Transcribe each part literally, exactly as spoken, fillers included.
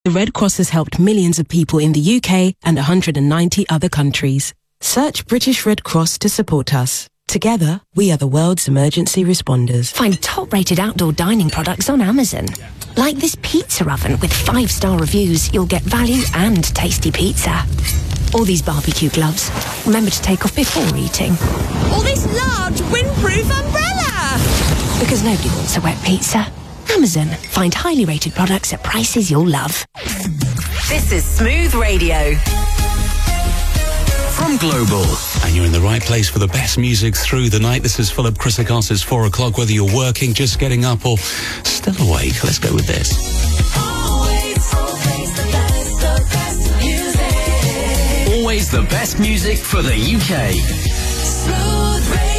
The Red Cross has helped millions of people in the U K and one hundred ninety other countries. Search British Red Cross to support us. Together, we are the world's emergency responders. Find top-rated outdoor dining products on Amazon. Like this pizza oven with five-star reviews, you'll get value and tasty pizza. All these barbecue gloves. Remember to take off before eating. Or this large windproof umbrella! Because nobody wants a wet pizza. Amazon. Find highly rated products at prices you'll love. This is Smooth Radio. From Global. And you're in the right place for the best music through the night. This is Philip Chrysikos. Four o'clock, whether you're working, just getting up, or still awake. Let's go with this. Always, always the best, the best music. Always the best music for the U K. Smooth Radio.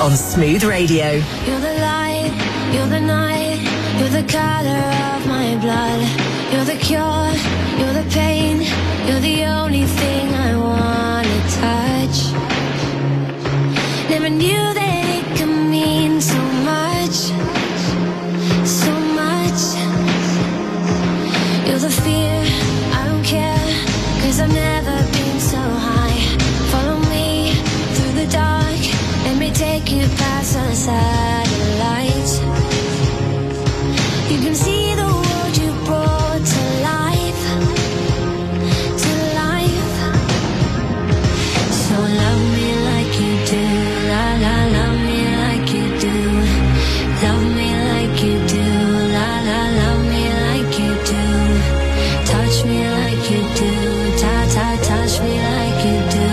on Smooth Radio. You're the light, you're the night, you're the color of my blood. You're the cure, you're the pain, you're the only thing I wanna touch. Never knew that it could mean so much, so much. You're the fear, I don't care, cause I've never been so high. Follow me through the dark, let me take you past the satellites. You can see the world you brought to life, to life. So love me like you do, la la, love me like you do. Love me like you do, la la, love me like you do. Touch me like you do, ta ta, touch me like you do.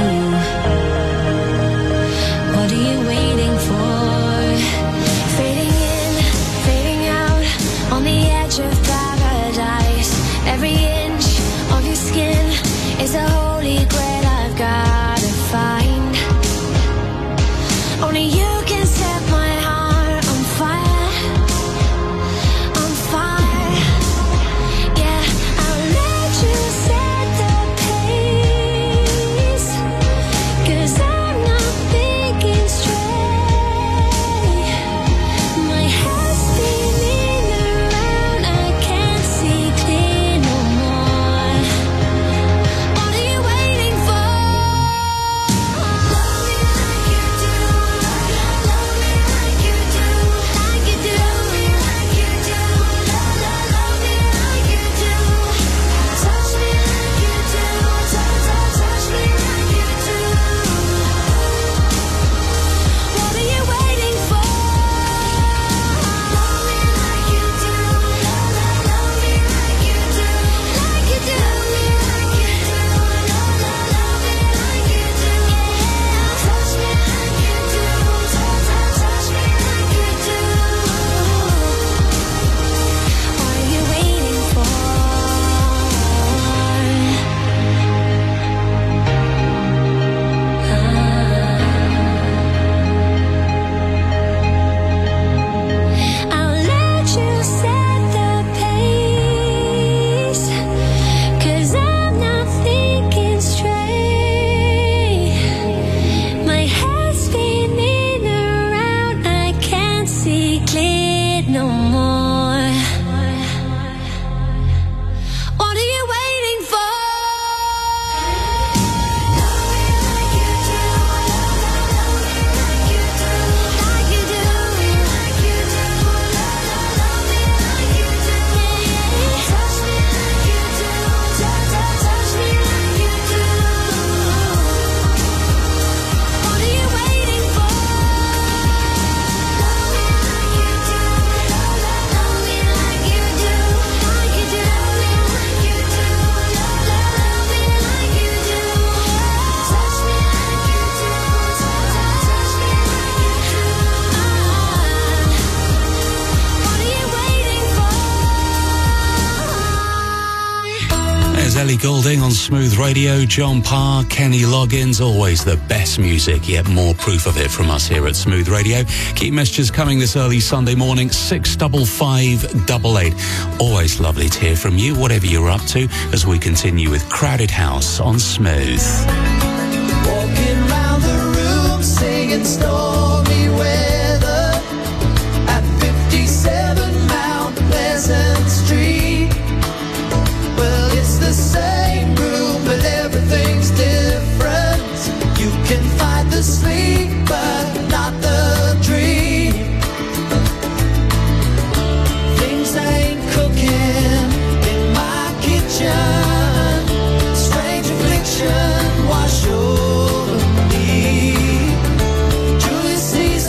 What are you waiting for? Fading in, fading out, on the edge of paradise. Every inch of your skin is a holy grail I've gotta find. Only you can set my heart on fire, on fire. Yeah, I'll let you set the pace, cause I'm not thinking straight. My head's spinning around, I can't see clear no more. What are you waiting for? Love me like you do, love me like you do, like you do, love me like you do, love, love, love me like you do. Touch me like you do, touch, touch, touch me like you do. What are you waiting for? Love me like you do, love, love, love me like you do, like you do, love me like you do, love, love, love me like you do. Touch me like you do, touch, touch, touch me like you do. What are you waiting for? I'll let you set the pace, cause I'm not thinking straight. My head's spinning around, I can't see clear no more. What are you waiting for? Love me like you do, love, love, love me like you do, like you do, like you do, love, love, love me like you do. Touch me like you do, touch, touch, touch me like you do. What are you waiting for? Love me like you do, love, love, love me like you do, like you do, like you do, love, love, love me like you do. Touch me like you do, touch, touch, touch me like you do. What are you waiting for? There's Ellie Goulding on Smooth Radio, John Parr, Kenny Loggins, always the best music, yet more proof of it from us here at Smooth Radio. Keep messages coming this early Sunday morning, six five five eight eight. Always lovely to hear from you, whatever you're up to, as we continue with Crowded House on Smooth. Walking round the room singing stormy weather at fifty-seven Mount Pleasant Street. Well, it's the same room, but everything's different. You can find the sleep, but not the dream. Things ain't cooking in my kitchen. Strange affliction wash over me. Julius Caesar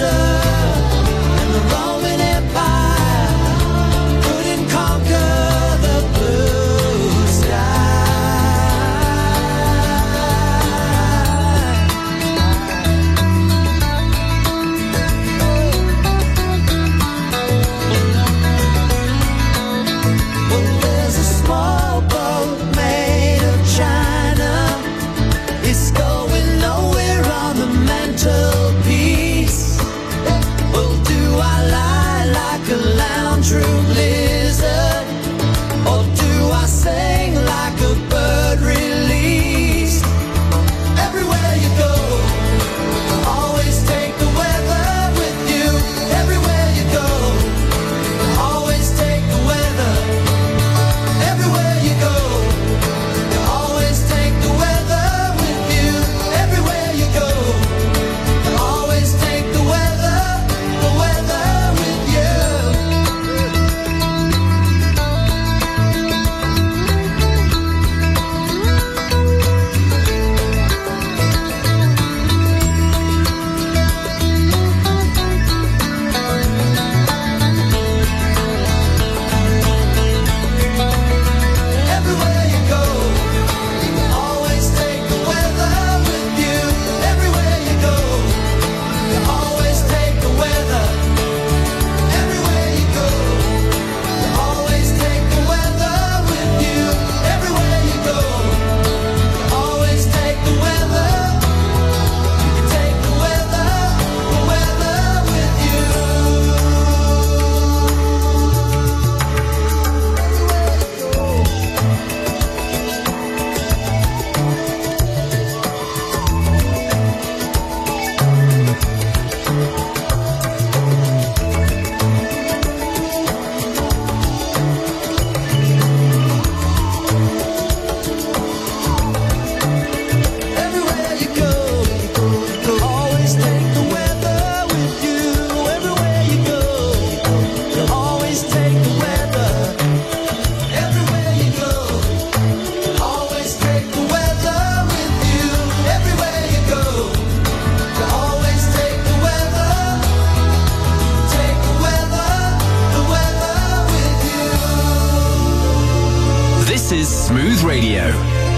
Smooth Radio.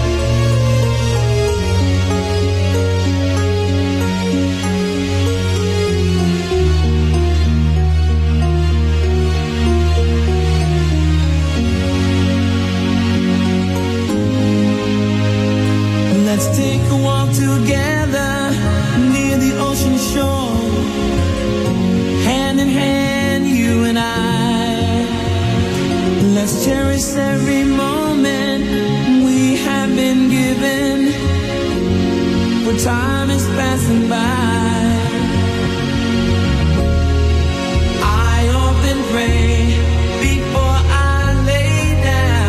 Let's take a walk together near the ocean shore, hand in hand, you and I. Let's cherish every moment we have been given, for time is passing by. I often pray before I lay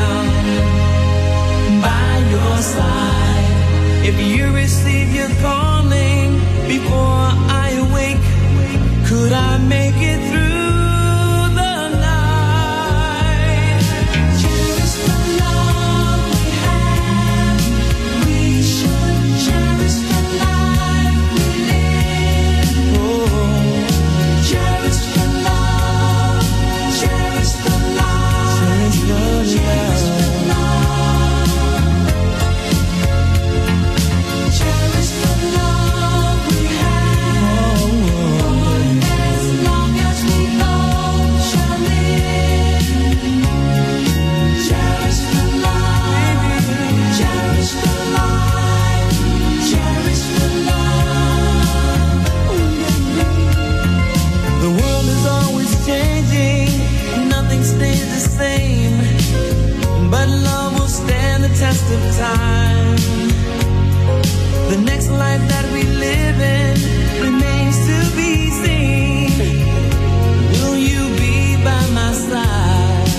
down by your side. If you receive your calling before I awake, could I make it through the night? Cherish the love we have. We should cherish the life we live. Oh, cherish the love, cherish the life, cherish the love. But love will stand the test of time. The next life that we live in remains to be seen. Will you be by my side?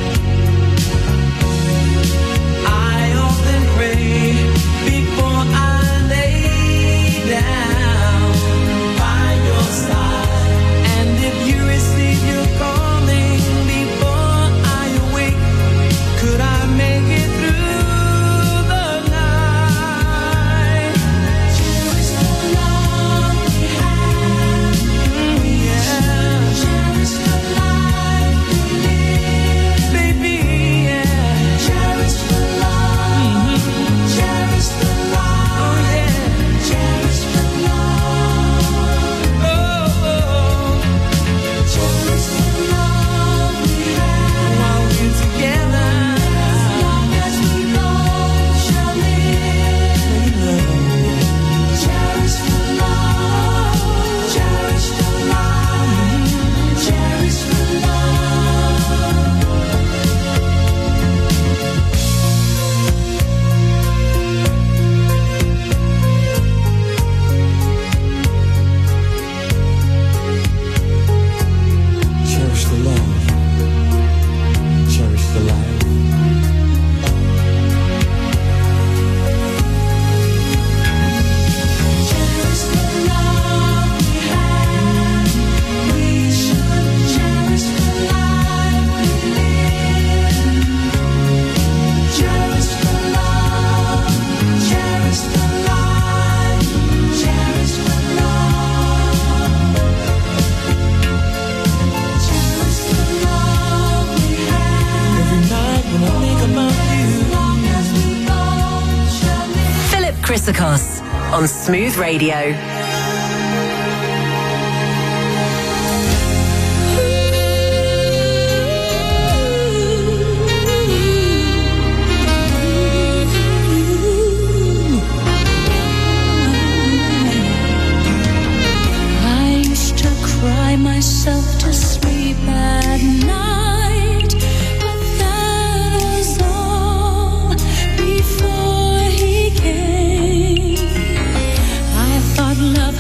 I often pray before I lay down by your side. And if you receive your calling before I awake, could I make it through the night? Cherish the love we have. Mm, yeah. Cherish the life we live. Baby, yeah. Cherish the love. Mm-hmm. Cherish the life. Oh, yeah. Cherish the love. Oh, oh. Cherish the love we have. While we're together. Chrysikos on Smooth Radio. Myself to sleep at night, but that was all before he came. I thought love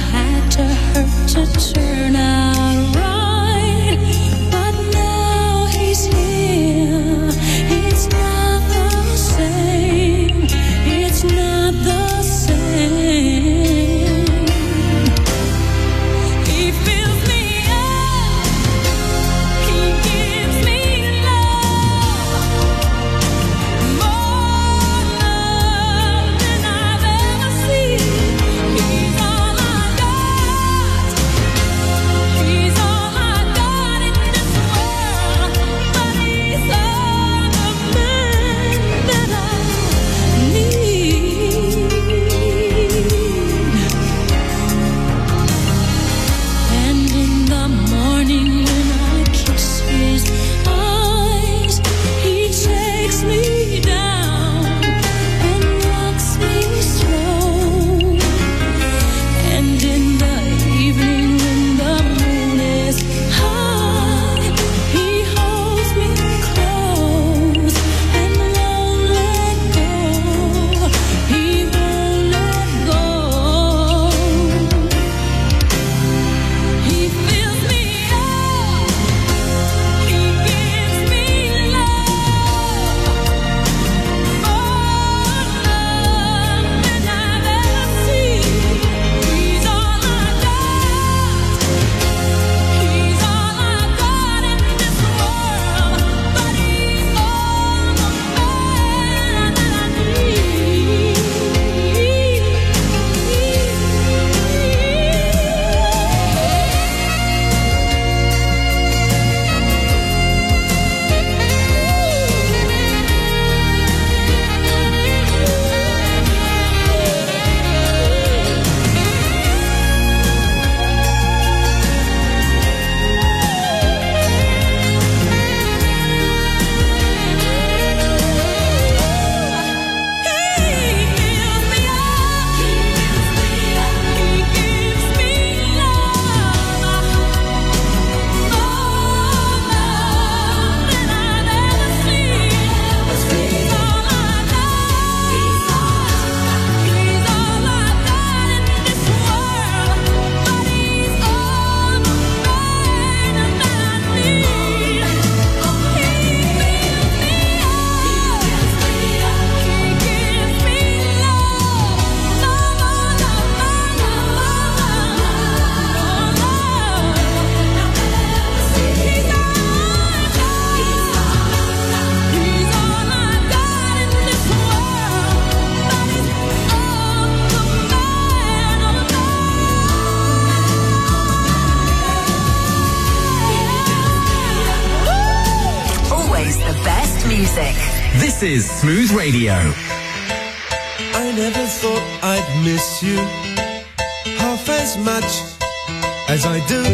music. This is Smooth Radio. I never thought I'd miss you half as much as I do.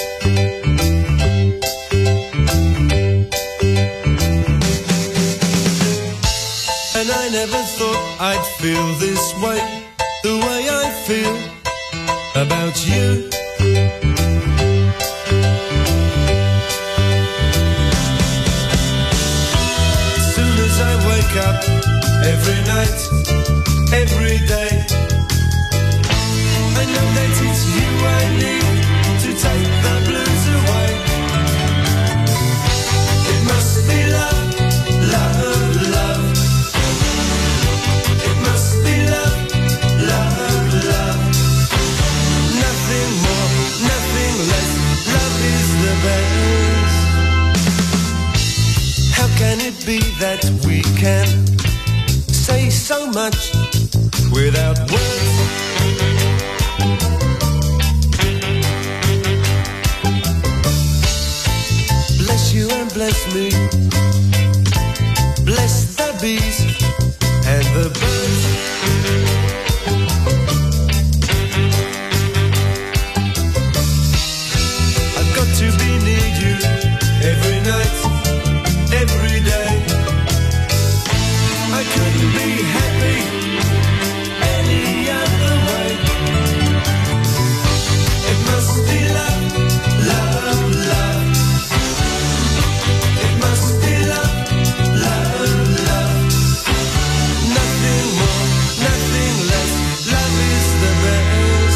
And I never thought I'd feel this way, the way I feel about you. As soon as I wake up, every night, every day, I know that it's you I need to take the blues away. It must be love, love, love. It must be love, love, love. Nothing more, nothing less. Love is the best. How can it be that we can say so much without words? Bless you and bless me. Bless the bees and the birds. I've got to be near you every night, every day. I couldn't be happy any other way. It must be love, love, love. It must be love, love, love. Nothing more, nothing less. Love is the best.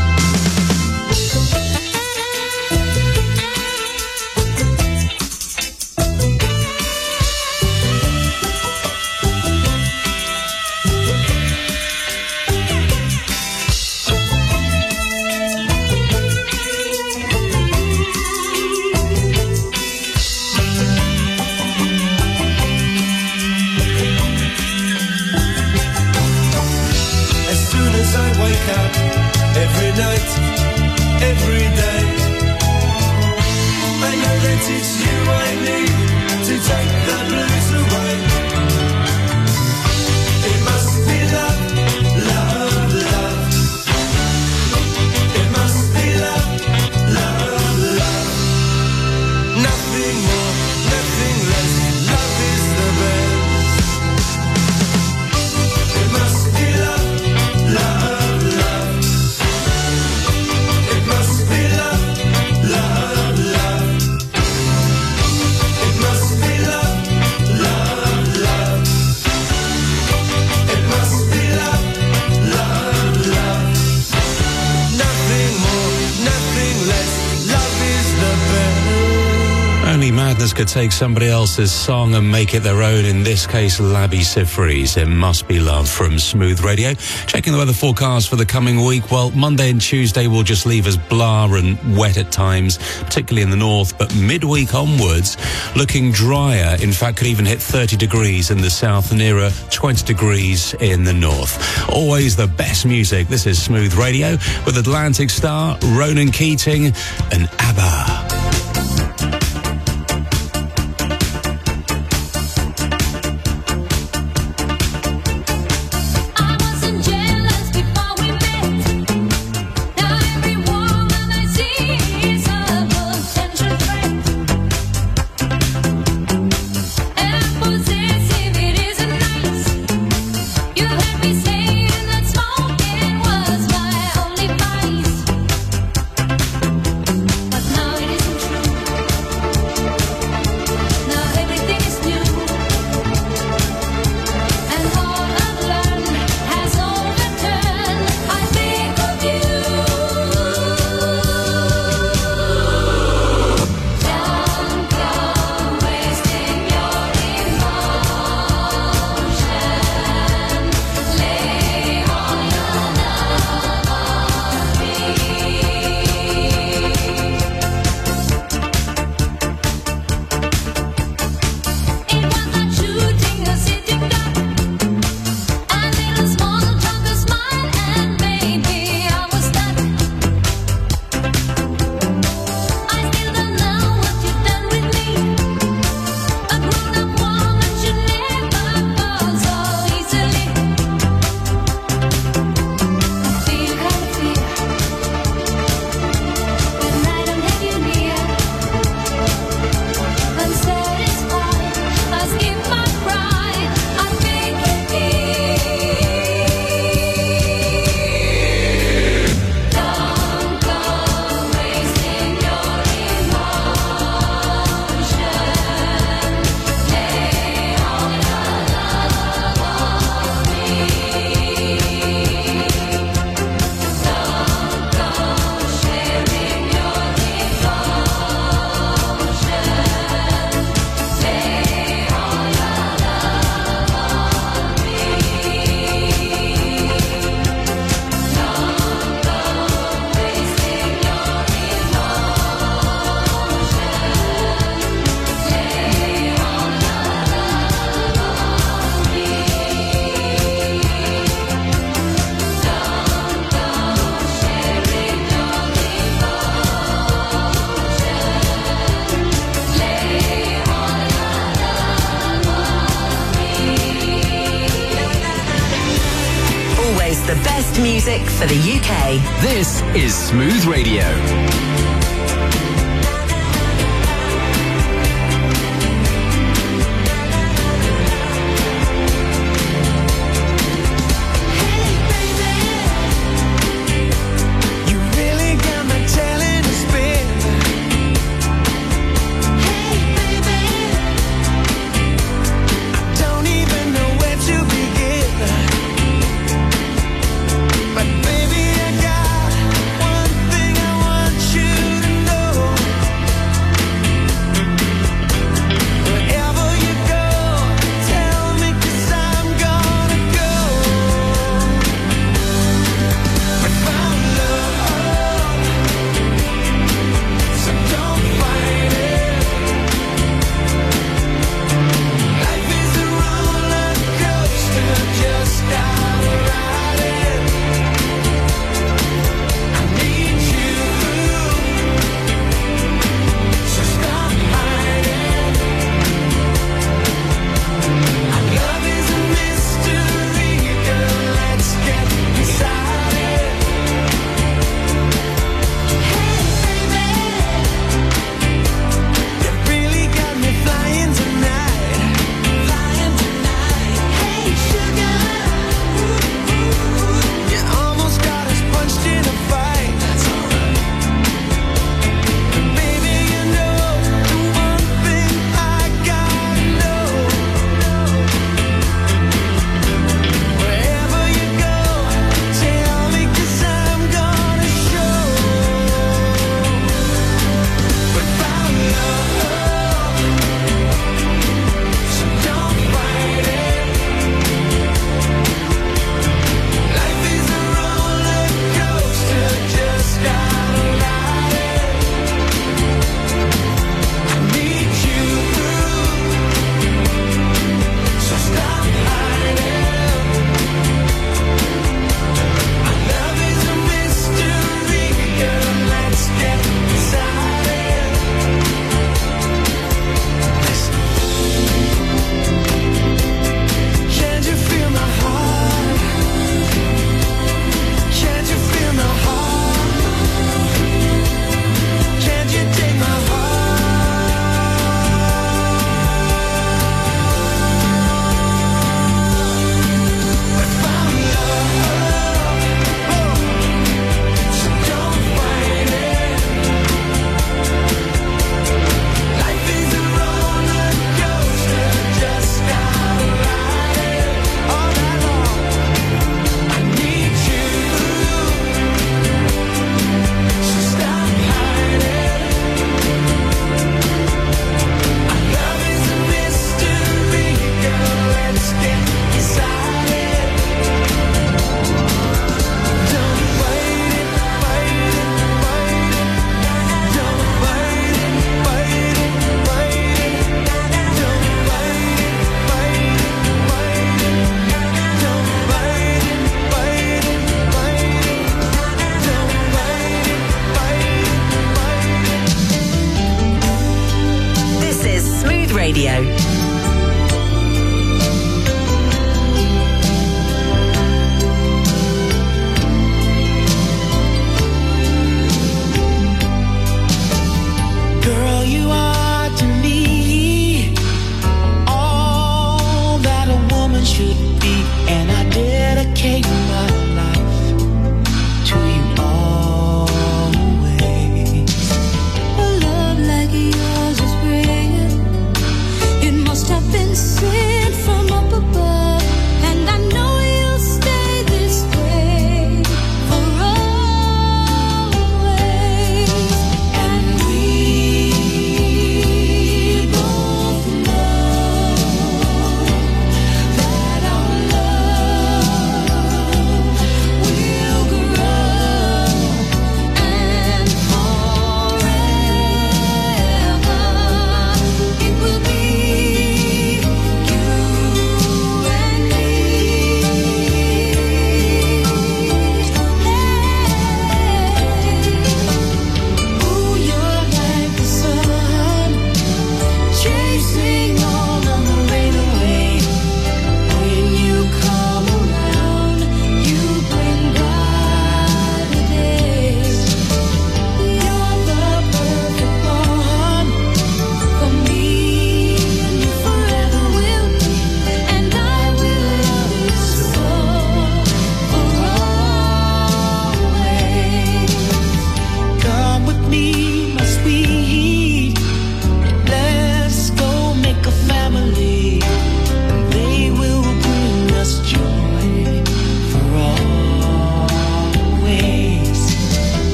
As soon as I wake up, every night, every day, I know that it's you I need to take the blues away. It must be love, love, love. It must be love, love, love. Nothing more, nothing less. Love is the best. It must be love, love, love. It must be love, love, love. It must be love, love, love. It must be love, love, love. Nothing more, nothing less. Love is the best. Only madness could take somebody else's song and make it their own. In this case, Labi Siffre's It Must Be Love from Smooth Radio. Checking the weather forecast for the coming week. Well, Monday and Tuesday will just leave us blah and wet at times, particularly in the north. But midweek onwards, looking drier. In fact, could even hit thirty degrees in the south, nearer twenty degrees in the north. Always the best music. This is Smooth Radio with Atlantic Star, Ronan Keating and ABBA. I wasn't jealous before we met. Now every woman I see is a potential threat. And possessive, it isn't nice. You heard me saying that smoking was my only vice. But now best music for the U K. This is Smooth Radio. But baby, I got one thing I want you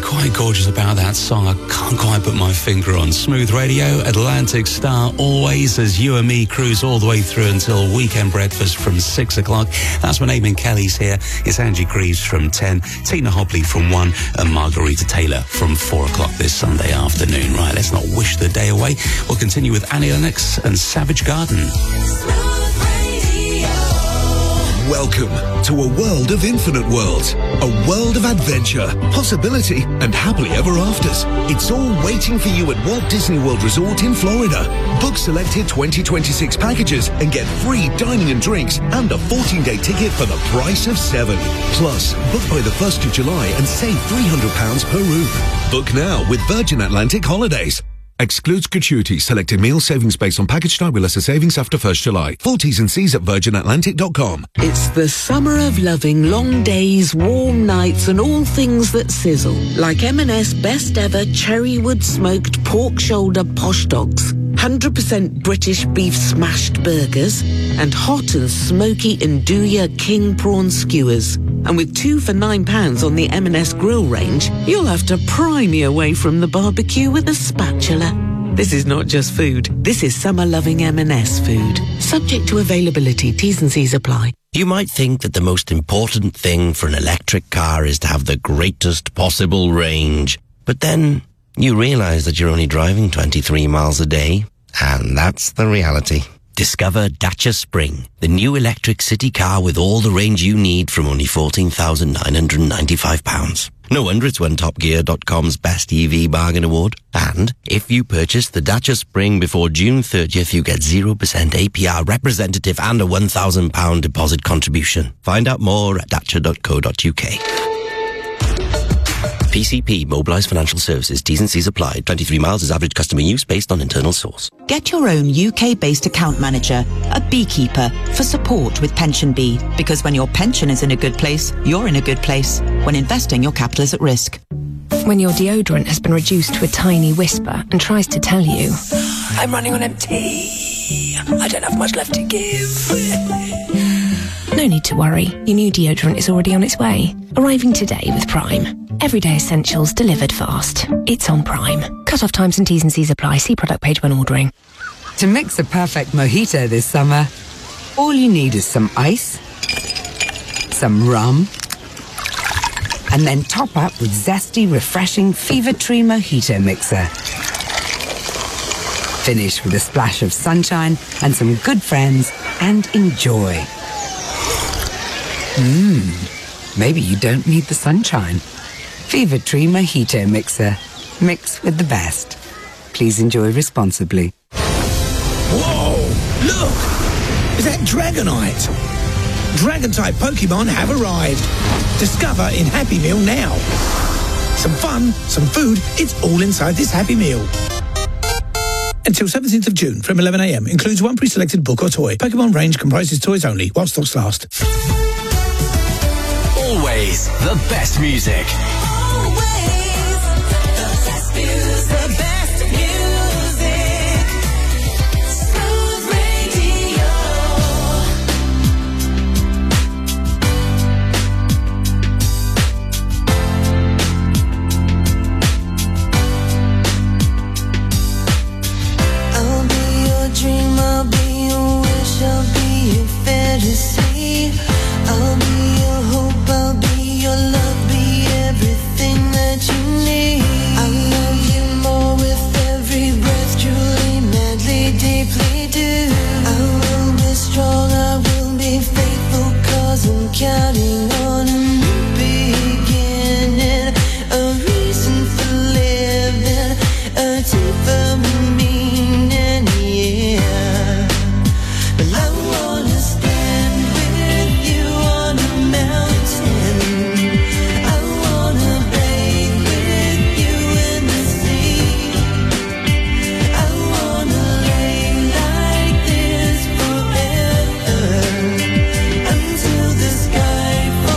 quite gorgeous about that song. I can't quite put my finger on. Smooth Radio, Atlantic Star, always as you and me cruise all the way through until weekend breakfast from six o'clock. That's when Eamon Kelly's here. It's Angie Greaves from ten, Tina Hobley from one, and Margarita Taylor from four o'clock this Sunday afternoon. Right, let's not wish the day away. We'll continue with Annie Lennox and Savage Garden. Welcome to a world of infinite worlds, a world of adventure, possibility, and happily ever afters. It's all waiting for you at Walt Disney World Resort in Florida. Book selected twenty twenty-six packages and get free dining and drinks and a fourteen-day ticket for the price of seven. Plus, book by the first of July and save three hundred pounds per room. Book now with Virgin Atlantic Holidays. Excludes gratuity. Selected meal savings based on package type with lesser savings after first July. Full T's and C's at virgin atlantic dot com. It's the summer of loving long days, warm nights and all things that sizzle. Like M and S best ever cherrywood smoked pork shoulder posh dogs. one hundred percent British beef smashed burgers and hot and smoky Nduja king prawn skewers. And with two for nine pounds on the M and S grill range, you'll have to pry me away from the barbecue with a spatula. This is not just food. This is summer-loving M and S food. Subject to availability. T's and C's apply. You might think that the most important thing for an electric car is to have the greatest possible range. But then you realize that you're only driving twenty-three miles a day. And that's the reality. Discover Dacia Spring, the new electric city car with all the range you need from only fourteen thousand nine hundred ninety-five pounds. No wonder it's won Top Gear dot com's Best E V Bargain Award. And if you purchase the Dacia Spring before June thirtieth, you get zero percent A P R representative and a one thousand pounds deposit contribution. Find out more at dacia dot co dot uk. P C P, Mobilised Financial Services, T's and C's applied. twenty-three miles is average customer use based on internal source. Get your own U K-based account manager, a beekeeper, for support with Pension Bee. Because when your pension is in a good place, you're in a good place. When investing, your capital is at risk. When your deodorant has been reduced to a tiny whisper and tries to tell you, I'm running on empty, I don't have much left to give. No need to worry, your new deodorant is already on its way. Arriving today with Prime. Everyday essentials delivered fast. It's on Prime. Cut-off times and T's and C's apply. See product page when ordering. To mix a perfect mojito this summer, all you need is some ice, some rum, and then top up with zesty, refreshing Fever Tree Mojito Mixer. Finish with a splash of sunshine and some good friends and enjoy. Mmm, maybe you don't need the sunshine. Fever Tree Mojito Mixer. Mix with the best. Please enjoy responsibly. Whoa! Look! Is that Dragonite? Dragon-type Pokemon have arrived. Discover in Happy Meal now. Some fun, some food, it's all inside this Happy Meal. Until seventeenth of June from eleven a m. Includes one pre-selected book or toy. Pokemon range comprises toys only, while stocks last. Always the best music. I'll be your hope, I'll be your love, be everything that you need. I love you more with every breath, truly, madly, deeply do. I will be strong, I will be faithful, cause I'm counting on a new beginning, a reason for living, a deeper meaning, yeah. But I wanna stand with you on a mountain. I wanna bathe with you in the sea. I wanna lay like this forever until the sky falls.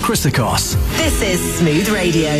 Christakos. This is Smooth Radio.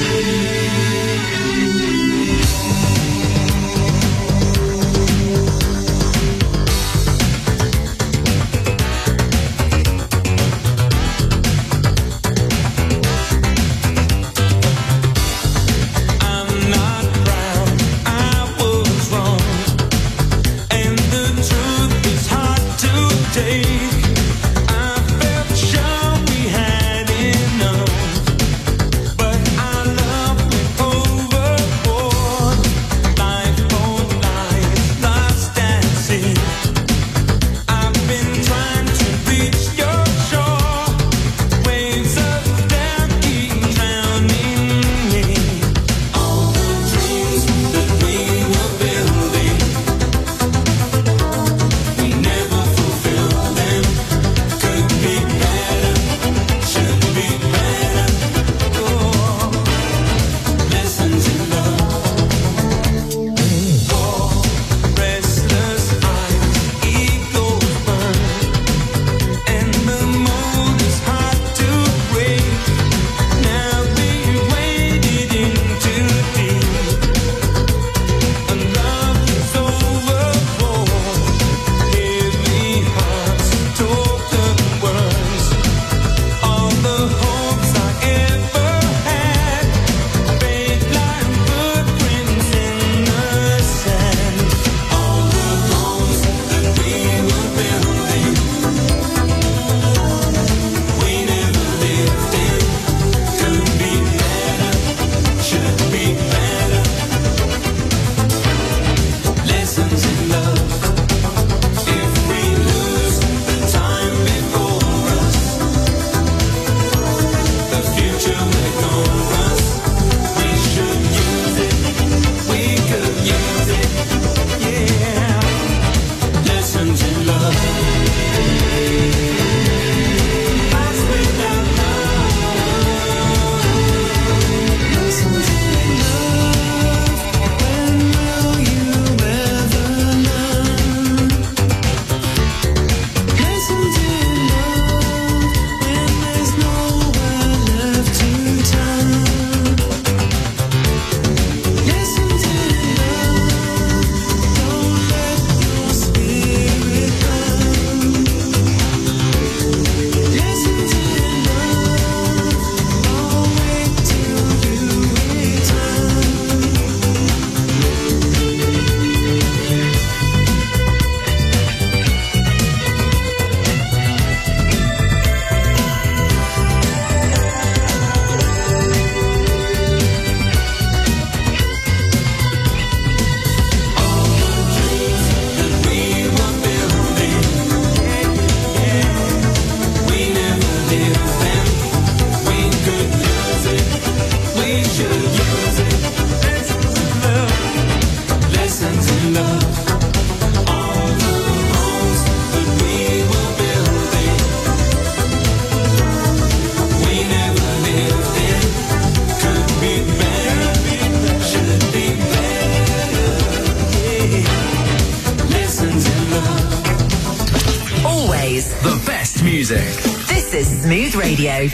Music. This is Smooth Radio.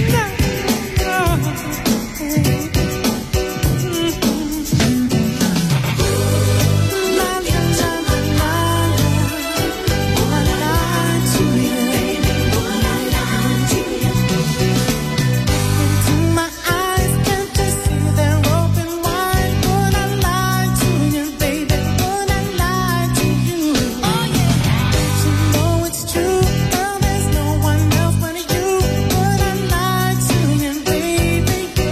True, well, there's no one else but you. Would I lie to you, baby?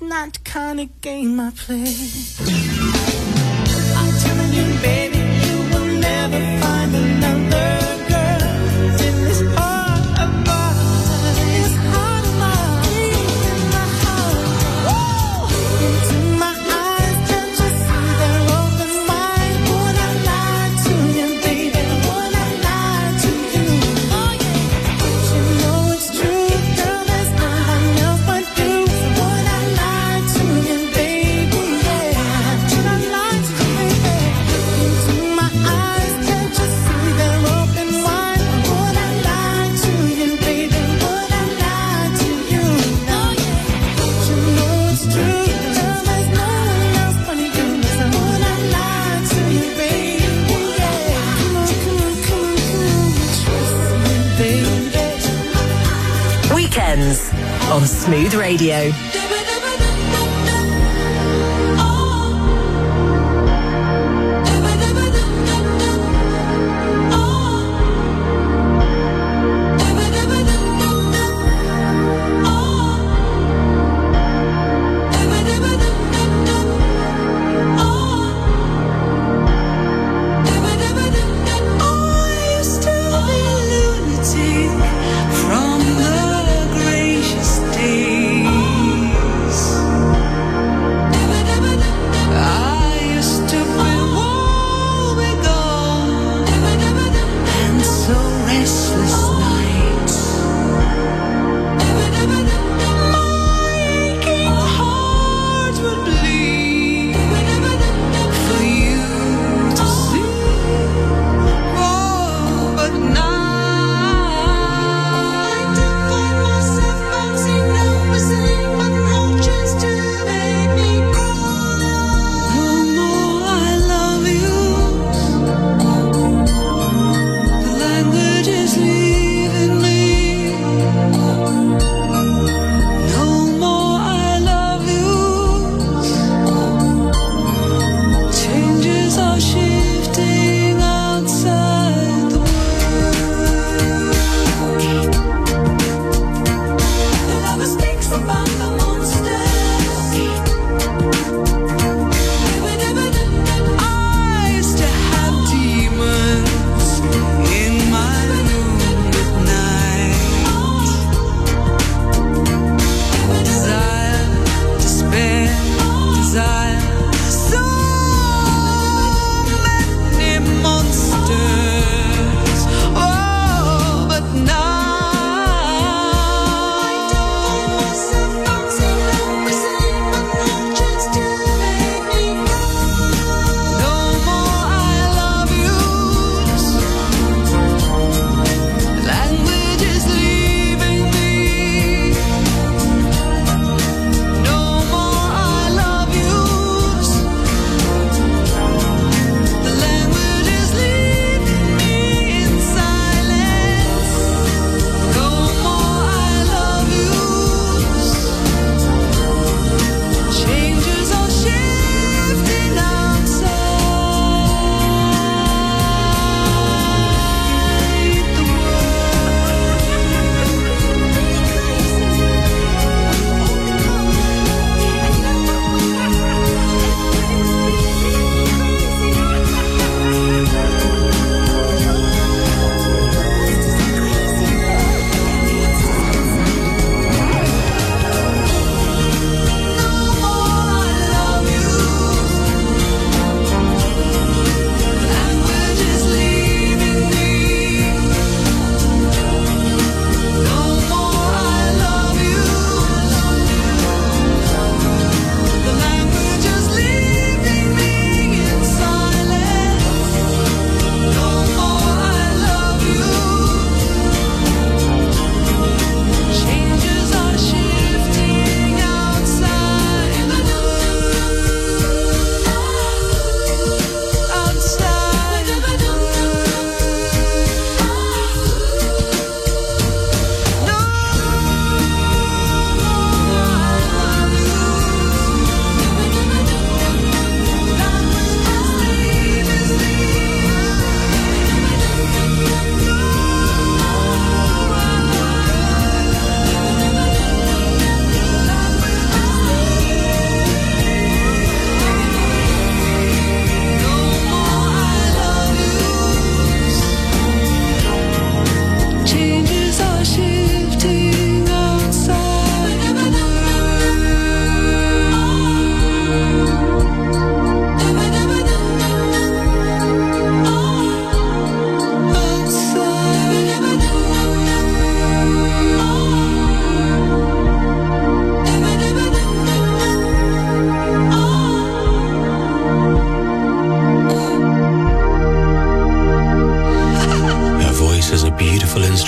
It's not the kind of game I play. I'm telling you, baby, you will never find another girl in this heart of mine. This heart of mine, in my heart. Into my eyes, can't you see they're open wide? Would I lie to you, baby? Would I lie to you? Oh yeah, you know it's true, girl. There's no one else but you. Would I lie to you, baby? Yeah, should I lie to you, baby? Into my eyes, can't you see they're open wide? Would I lie to you, baby? Would I lie to you? Oh yeah, you know it's true, girl. There's no one else but you. So would I lie to you, baby? Yeah, come on, come on, come on, come on, trust me, baby. Weekends on Smooth Radio. From the gracious day.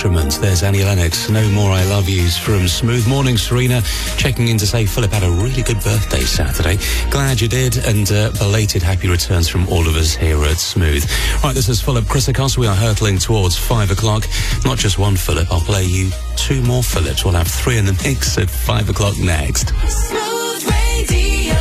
Instruments. There's Annie Lennox, No More I Love Yous from Smooth. Morning, Serena. Checking in to say Philip had a really good birthday Saturday. Glad you did, and uh, belated happy returns from all of us here at Smooth. Right, this is Philip Christakos. We are hurtling towards five o'clock. Not just one Philip, I'll play you two more Philips. We'll have three in the mix at five o'clock next. Smooth Radio.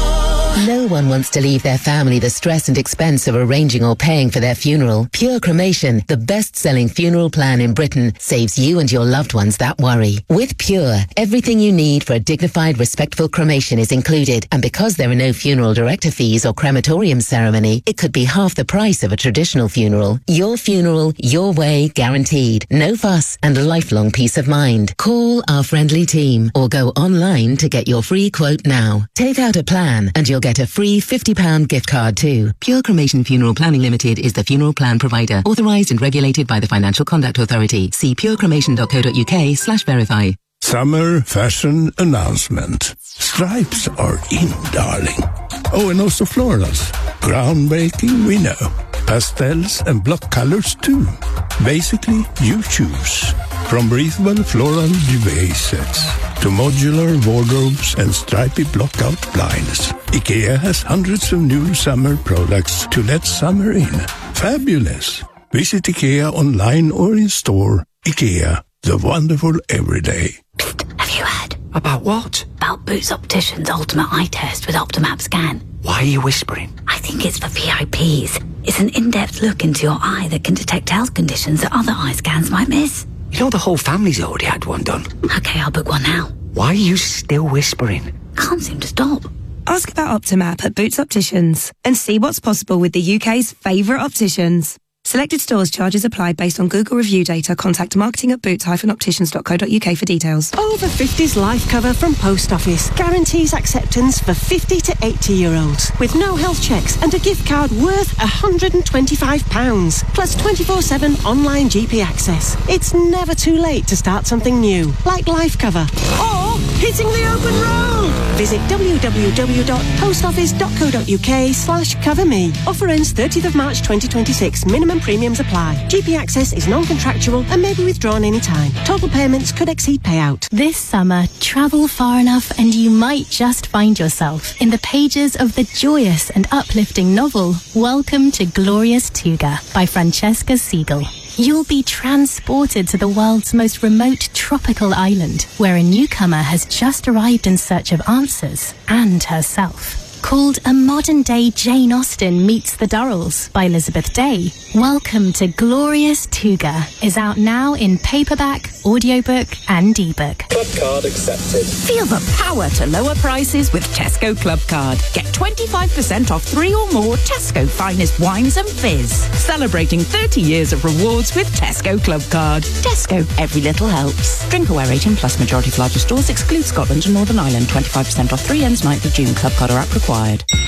No one wants to leave their family the stress and expense of arranging or paying for their funeral. Pure Cremation, the best-selling funeral plan in Britain, saves you and your loved ones that worry. With Pure, everything you need for a dignified, respectful cremation is included. And because there are no funeral director fees or crematorium ceremony, it could be half the price of a traditional funeral. Your funeral, your way, guaranteed. No fuss and a lifelong peace of mind. Call our friendly team or go online to get your free quote now. Take out a plan and you'll get a free fifty pound gift card too. Pure Cremation Funeral Planning Limited is the funeral plan provider, authorised and regulated by the Financial Conduct Authority. See purecremation.co.uk slash verify. Summer fashion announcement. Stripes are in, darling. Oh, and also florals. Groundbreaking, we know. Pastels and block colors too. Basically, you choose. From breathable floral duvet sets to modular wardrobes and stripy block-out blinds, IKEA has hundreds of new summer products to let summer in. Fabulous! Visit IKEA online or in store. IKEA, the wonderful everyday. Have you heard? About what? About Boots Opticians Ultimate Eye Test with Optimap Scan. Why are you whispering? I think it's for V I Ps. It's an in-depth look into your eye that can detect health conditions that other eye scans might miss. You know the whole family's already had one done. Okay, I'll book one now. Why are you still whispering? Can't seem to stop. Ask about Optimap at Boots Opticians and see what's possible with the U K's favourite opticians. Selected stores charges apply based on Google review data. Contact marketing at boots dash opticians dot co dot uk for details. Over fifties life cover from Post Office guarantees acceptance for fifty to eighty year olds with no health checks and a gift card worth one hundred twenty-five pounds plus twenty-four seven online G P access. It's never too late to start something new, like life cover or hitting the open road. Visit w w w dot post office dot co dot uk slash cover me. Offer ends thirtieth of March twenty twenty-six. Minimum premiums apply. G P access is non-contractual and may be withdrawn anytime. Total payments could exceed payout. This summer, travel far enough and you might just find yourself in the pages of the joyous and uplifting novel Welcome to Glorious Tuga by Francesca Siegel. You'll be transported to the world's most remote tropical island, where a newcomer has just arrived in search of answers and herself. Called A Modern-Day Jane Austen Meets the Durrells by Elizabeth Day, Welcome to Glorious Tuga is out now in paperback, audiobook and ebook. Club card accepted. Feel the power to lower prices with Tesco Club Card. Get twenty-five percent off three or more Tesco finest wines and fizz. Celebrating thirty years of rewards with Tesco Club Card. Tesco, every little helps. Drink aware eighteen plus, majority of larger stores exclude Scotland and Northern Ireland. twenty-five percent off three ends ninth of June. Club Card or app required.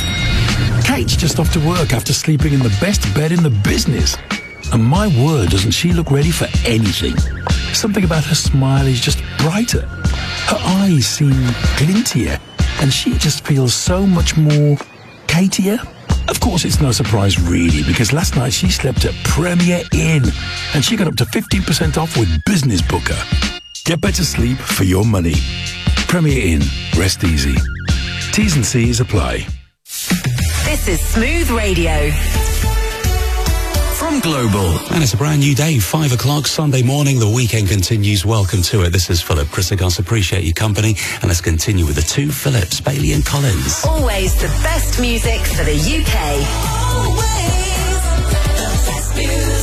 Kate's just off to work after sleeping in the best bed in the business. And my word, doesn't she look ready for anything? Something about her smile is just brighter. Her eyes seem glintier. And she just feels so much more Katier. Of course, it's no surprise really, because last night she slept at Premier Inn. And she got up to fifteen percent off with Business Booker. Get better sleep for your money. Premier Inn. Rest easy. T's and C's apply. This is Smooth Radio. From Global. And it's a brand new day, five o'clock Sunday morning. The weekend continues. Welcome to it. This is Philip Christakos. Appreciate your company. And let's continue with the two Philips, Bailey and Collins. Always the best music for the U K. Always the best music.